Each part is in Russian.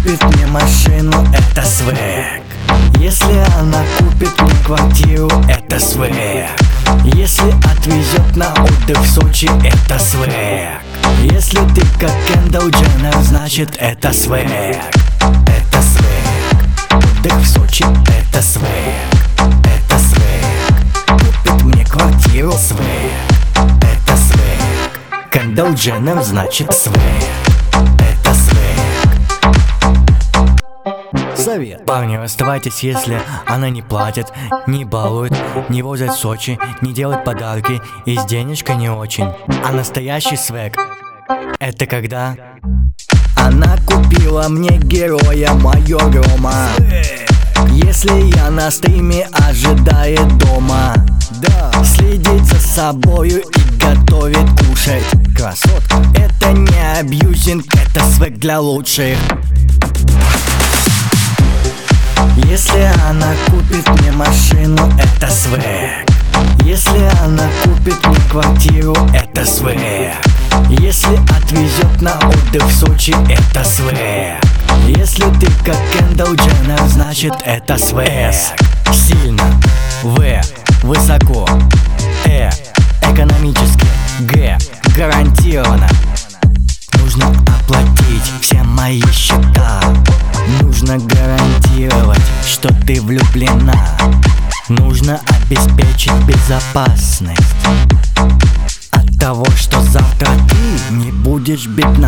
купит мне машину, это свэг. Если она купит мне квартиру, это свэг. Если отвезет на отдых в Сочи, это свэг. Если ты как Кендалл Дженнер, значит это свэг. Это свэг. Отдых в Сочи, это свэг. Это свэг. Купит мне квартиру, свэг. Это свэг. Кендалл Дженнер, значит свэг. Это свэг. Совет. Парни, расставайтесь, если она не платит, не балует, не возит в Сочи, не делает подарки и с денежкой не очень. А настоящий свэг — это когда она купила мне героя майора. Если я на стриме, ожидает дома. Следит за собою и готовит кушать. Красотка. Это не абьюзинг, это свэг для лучших. Если она купит мне машину, это свэг. Если она купит мне квартиру, это свэг. Если отвезет на отдых в Сочи, это свэг. Если ты как Кендалл Дженнер, значит это свэг. С — сильно, В — высоко, экономически, Г — гарантированно. Нужно оплатить все мои счета. Нужно гарантировать, что ты влюблена. Нужно обеспечить безопасность от того, что завтра ты не будешь бедна.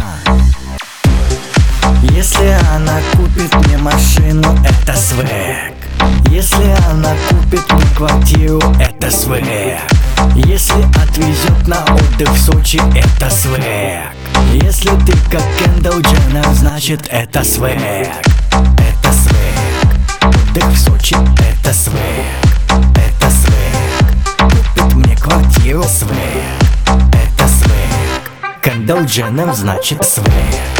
Если она купит мне машину, это свэг. Если она купит мне квартиру, это свэг. Если отвезет на отдых в Сочи, это свэг. Если ты как Кендалл Дженнер, значит это свэг. Это свэг. Отдых в Сочи, это свэг. Это свэг. Купит мне квартиру, свэг. Это свэг. Кендалл Дженнер, значит свэг.